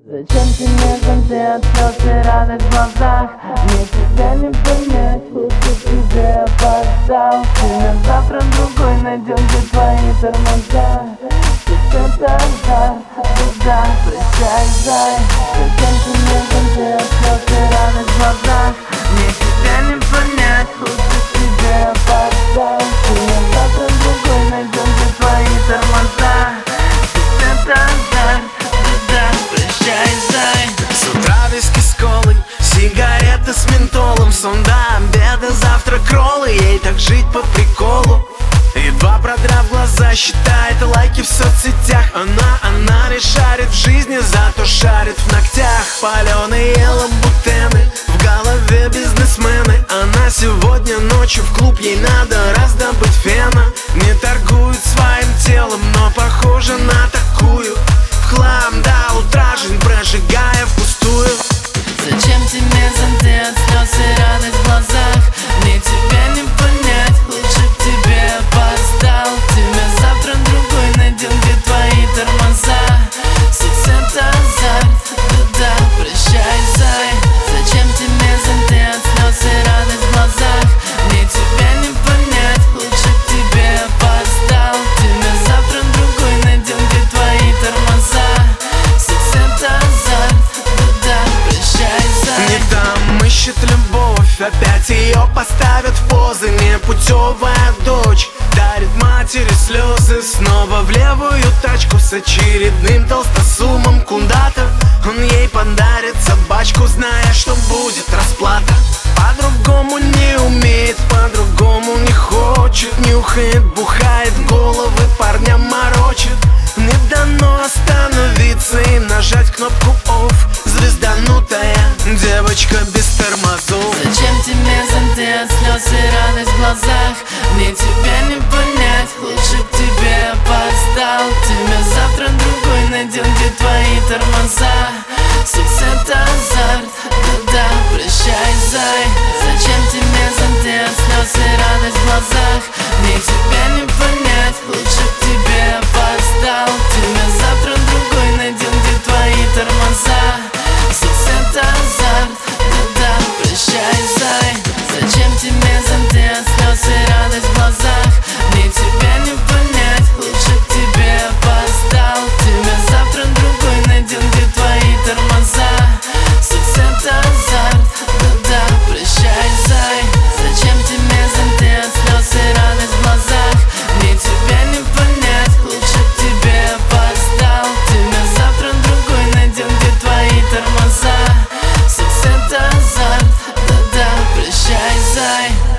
Зачем ты мне зонты от слез и радость в глазах? Мне тебя не понять, лучше тебе опоздал. Ты на завтра другой найдем, где твои тормоза. Ведь это азарт, туда прощай, зай. Зачем ты мне зонты от слез и радость в глазах? Мне тебя не понять, лучше тебе опоздал. Ты на завтра другой найдем, где твои тормоза. Ведь это азарт, туда прощай, зай. С утра виски с колой, сигареты с ментолом, сон до обеда, завтра кроллы. Ей так жить по приколу. Едва продрав глаза, считает лайки в соцсетях. Она не шарит в жизни, зато шарит в ногтях. Паленые ламбутены, в голове бизнесмены. Она сегодня ночью в клуб, ей надо раздобыть фена. Не торгует своим телом, но похожа на такую. В хлам до утра, жизнь прожигая впустую. Зачем тебе зонты от слез и радость в глазах? Мне тебя не понять, лучше б тебе опоздал. Тебя завтра другой найдем, где твои тормоза. Секс это азарт, туда прощай, зай. Зачем тебе зонты от слез и радость в глазах? Мне тебя не понять, лучше б тебе опоздал. Тебя завтра другой найдем, где твои тормоза. Секс это азарт, туда прощай, зай. Не там ищет любовь, опять ее поставят в позы. Непутевая дочь дарит матери слезы. Снова в левую тачку с очередным толстосумом куда-то. Он ей подарит собачку, зная, что будет расплата. По-другому не умеет, по-другому не хочет. Нюхает, бухает, головы парням морочит. Не дано остановиться и нажать кнопку off. Звезданутая девочка без тормозов. Зачем тебе зонты от слез и радость в глазах? Мне тебя не понять, лучше б тебе опоздал. Тебя завтра другой найдем, где твои тормоза. Секс это азарт, туда прощай, зай. Зачем тебе зонты от слез и радость в глазах? Мне тебя не понять, лучше б тебе опоздал. Тебя завтра другой найдем, где твои тормоза. Секс это азарт, туда прощай, зай. Зачем тебе зонты от слез и радость в глазах? Мне тебя не понять, лучше б тебе опоздал. Тебя завтра другой найдем, где твои тормоза. Секс это азарт, туда прощай, зай. Зачем тебе зонты от слез и радость в глазах? Мне тебя не понять, лучше б тебе опоздал. Тебя завтра другой найдем, где твои тормоза. Секс это азарт, туда прощай, зай.